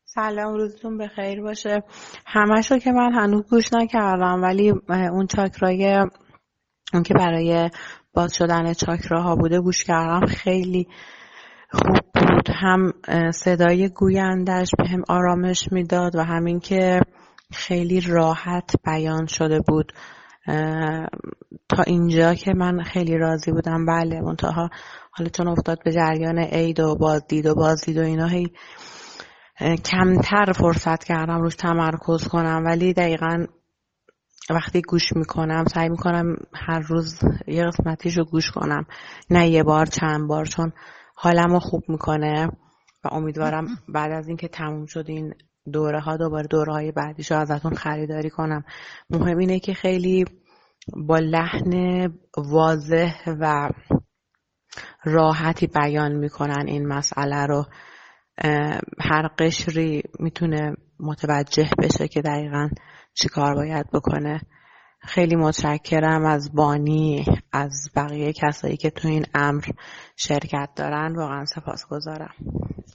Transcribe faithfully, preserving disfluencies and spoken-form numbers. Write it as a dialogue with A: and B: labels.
A: سلام، روزتون بخیر باشه. همشو که من هنوز گوش نکردم، ولی اون چاکرای اون که برای باز شدن چاکراها بوده گوش کردم. خیلی خوب بود. هم صدای گویندش به هم آرامش میداد و همین که خیلی راحت بیان شده بود. تا اینجا که من خیلی راضی بودم. بله، منتها حالا چون افتاد به جریان عید و بازدید و بازدید و اینا، هی کمتر فرصت کردم روش تمرکز کنم، ولی دقیقاً وقتی گوش میکنم سعی میکنم هر روز یه قسمتیشو گوش کنم، نه یه بار چند بار، چون حالمو خوب میکنه و امیدوارم بعد از اینکه تموم شد این دوره ها دوباره دوره های بعدیشو ازتون خریداری کنم. مهم اینه که خیلی با لحن واضح و راحتی بیان میکنن این مسئله رو. هر قشری میتونه متوجه بشه که دقیقاً چی کار باید بکنه. خیلی متشکرم از بانی، از بقیه کسایی که تو این امر شرکت دارن. واقعا سپاسگزارم.